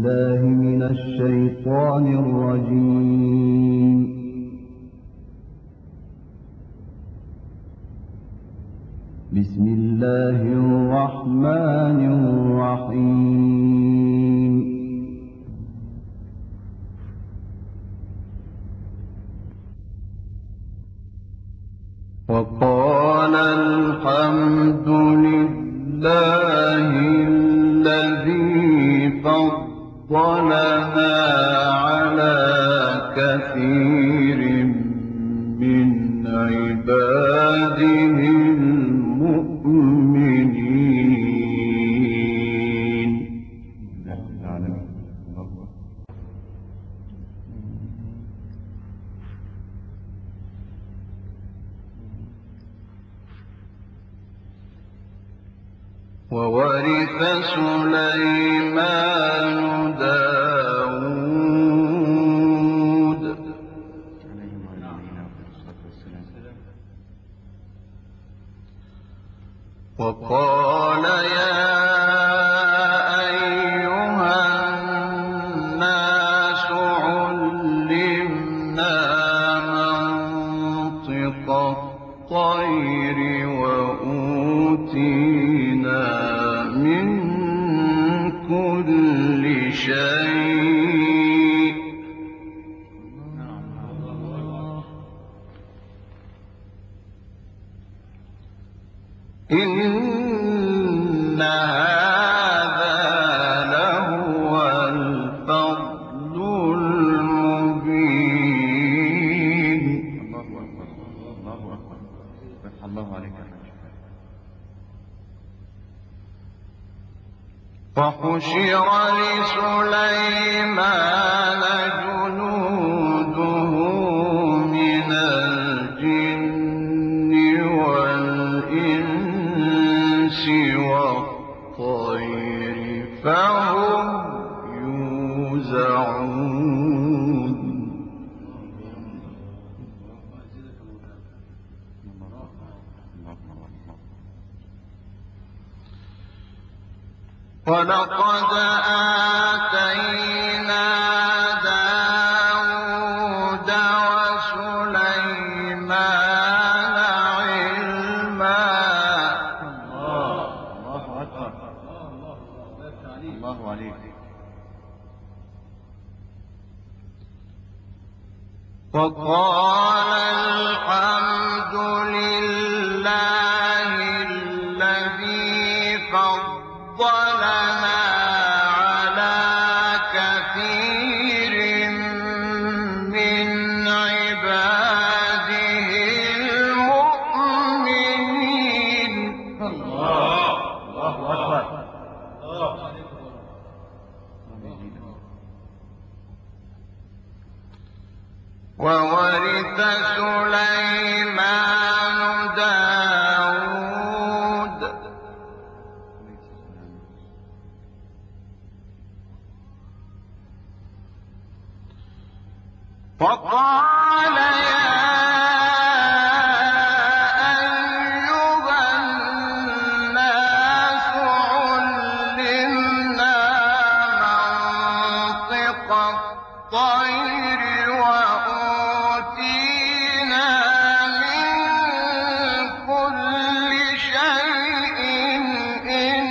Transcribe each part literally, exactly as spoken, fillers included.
بالله من الشيطان الرجيم. بسم الله الرحمن الرحيم. وقال الحمد لله الذي فضلنا على كثير من عباده المؤمنين. وورث سليمان داود وقال يا أيها الناس علمنا منطق الطير وأوتينا من كل شيء إن هذا لهو الفضل المبين. الله أكبر. فتح الله عليك. وحشر لسليمان جنوده من الجن والإنس والطير فهم يوزعون. ولقد آتينا داود وسليمان علما. الله أكبر. الله عليك. وقال الحمد لله الذي فضلنا على كثير من عباده المؤمنين. الله أكبر. وورث سليمان داود وقال يا أيها الناس علمنا منطق الطير وأوتينا من كل شيء إن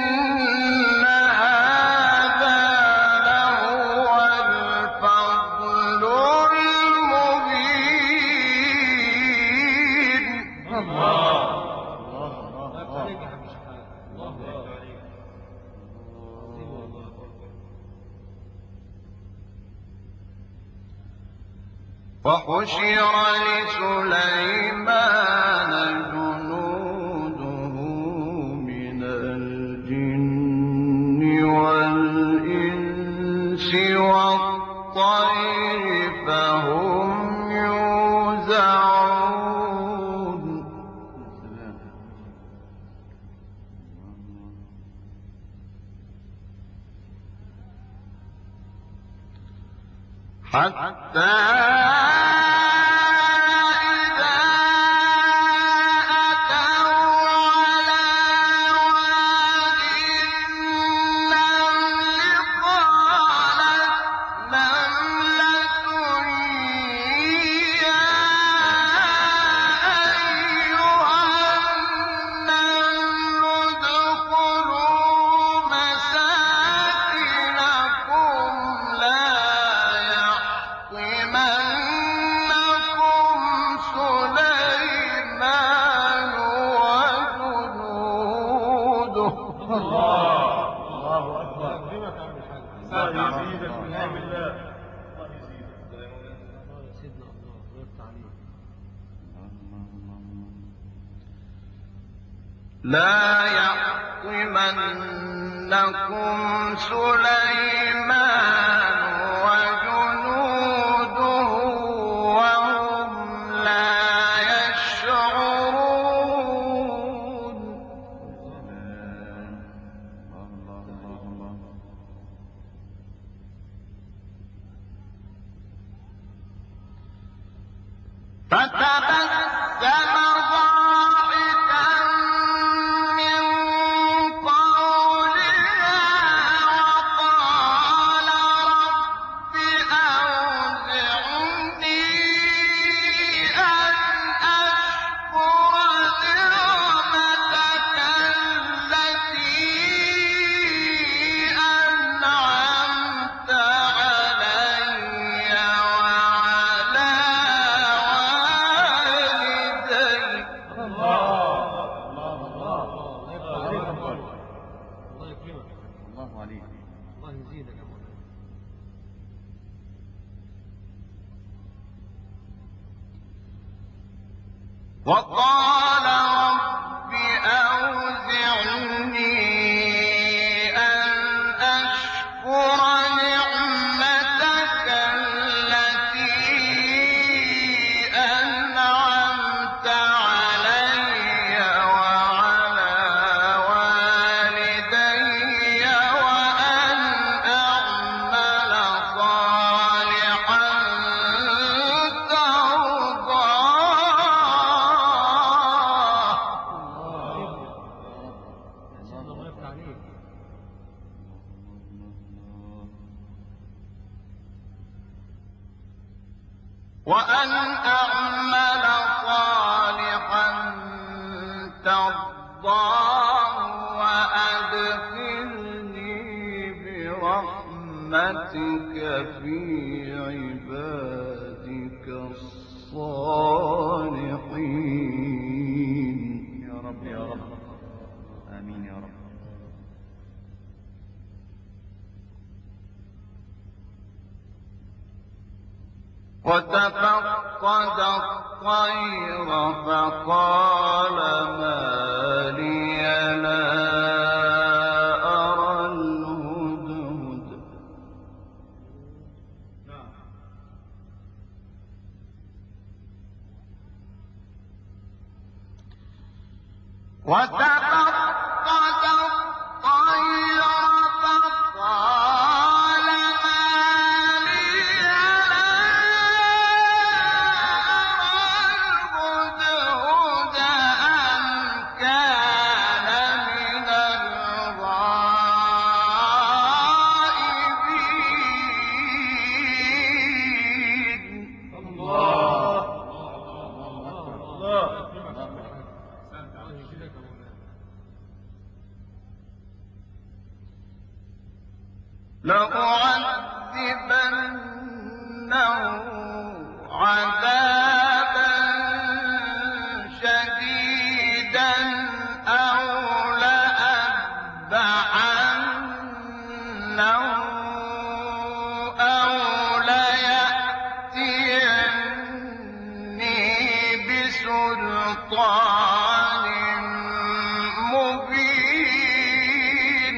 هذا لهو الفضل المبين. وحشر لسليمان جنوده من الجن والإنس والطير فهم يوزعون. حتى قال الله الله أكبر. يكرمك يا عم الحاج. الله يزيدك من نعم الله. الله يزيدك. الله يا سيدنا الله الله يفتح عليك. لا يحطمنكم سليمان وجنوده وهم لا يشعرون. الله الله الله. فتبسم ضاحكا من قولها وقال رب أوزعني أن أشكر نعمتك التي أنعمت علي وعلى الله عليك. الله يزيدك يا مولانا. وقال رب أوزعني أن أشكر نعمتك التي أنعمت علي وعلى والدي وأن أعمل صالحا وأن أعمل صالحا ترضاه وأدخلني برحمتك في عبادك الصالحين. يا رب يا رب. آمين يا رب. وتفقد الطير فقال ما لي لا أرى الهدهد. وتفقد الطير فقال ما لي لا أرى الهدهد أم كان من الغائبين. الله لأعذبنه عذابا شديدا أو لأذبحنه أو ليأتيني بسلطان مبين.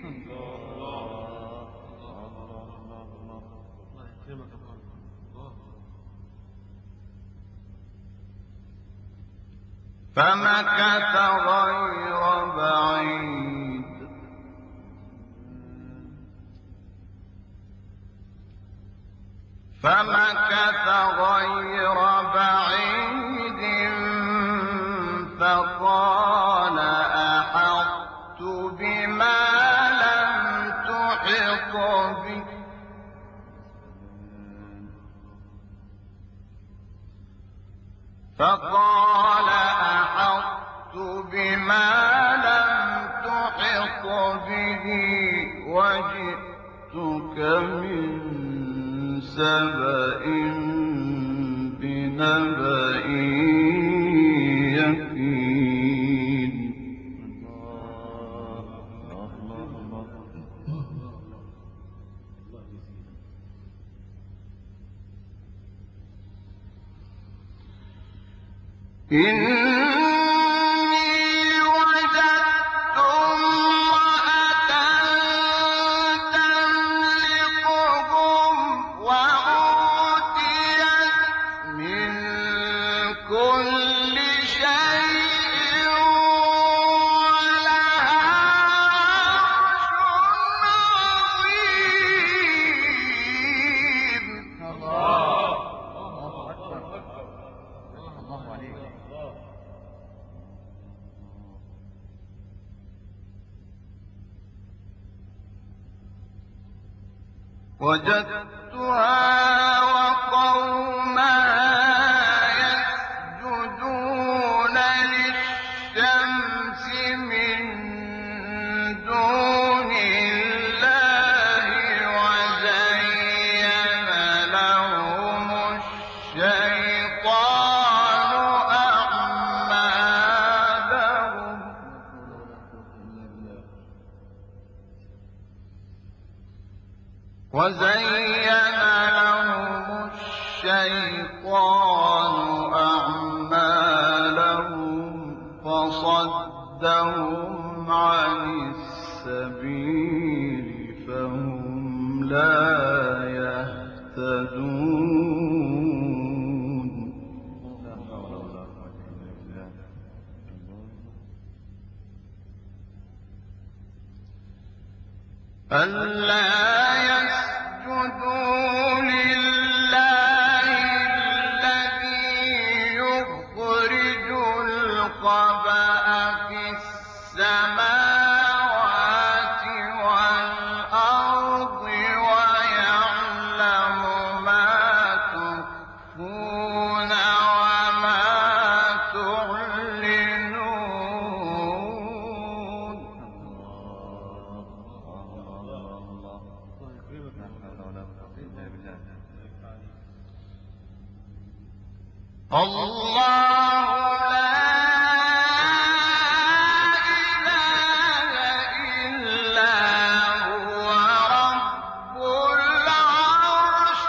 الله يكرمك يا مولانا. الله فمكث غير بعيد فمكث غير بعيد فقال أحطت بما لم تحط به فقال أحطت بما لم تحط به وجئتك من سبأ بنبأ يقين. إني وجدت امرأة تملكهم وأوتيت من كل شيء ولها عرش عظيم. الله أكبر. الله عليك. وجدتها وقومها يسجدون للشمس من دون الله وزين لهم الشيطان أعمالهم وزين لهم الشيطان أعمالهم فصدهم عن السبيل فهم لا يهتدون. لا حول ولا قوة إلا بالله. ألا يسجدوا لله الذي يخرج الخبأ في السماوات والأرض ويعلم ما تخفون وما تعلنون. الله يكرمك لا حول ولا قوة إلا بالله. الله لا إله إلا هو رب العرش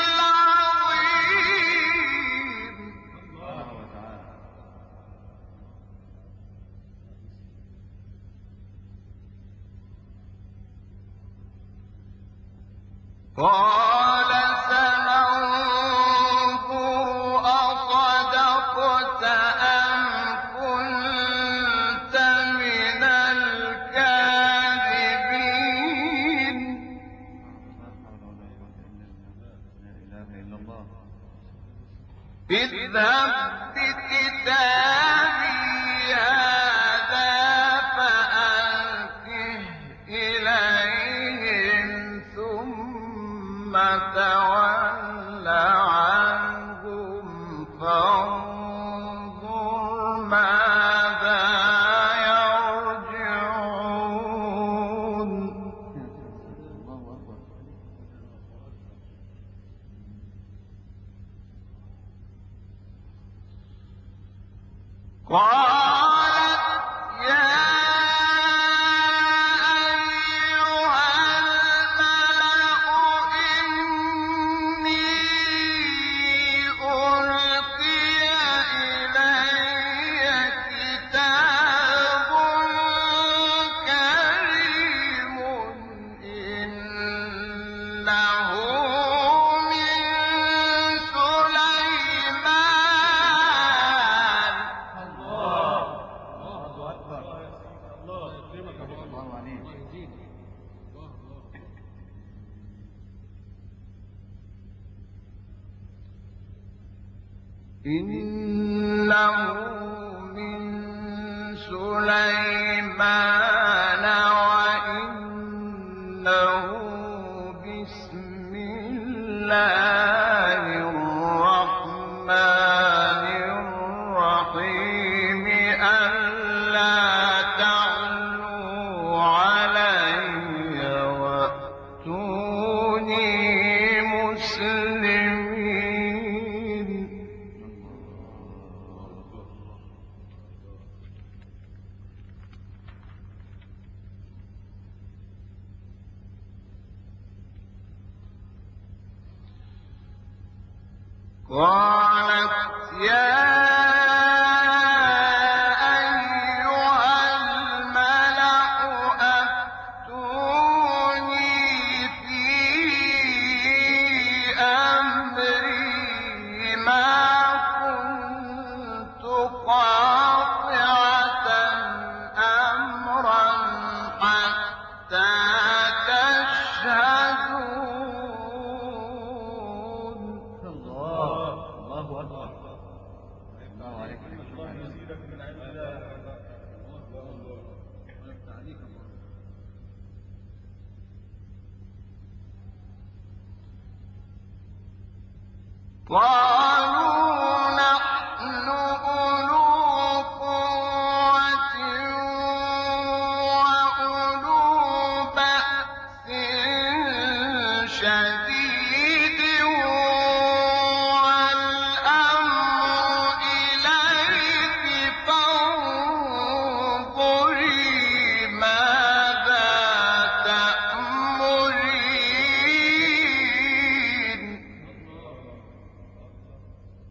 العظيم. سبحانه وتعالى. قال سننظر أصدقت أم كنت من الكاذبين. لا حول ولا قوة إلا بالله. لا إله إلا الله. اذهب بكتابي هذا فألقه إليهم ثم تول عنهم فانظر ماذا يرجعون. الله أكبر. قالت يا أيها الملأ إني ألقي إلي كتاب كريم إنه من سليمان. الله أكبر. الله يكرمك يا ابو الله الله عليك. الله يزيدك. الله الله إنه من سليمان وإنه بسم الله الرحمن الرحيم ألا تعلوا علي وأتوني مسلمين. قالت يا تشهدون الله الله أكبر. الله عليك. الله يزيدك من علم الله. قال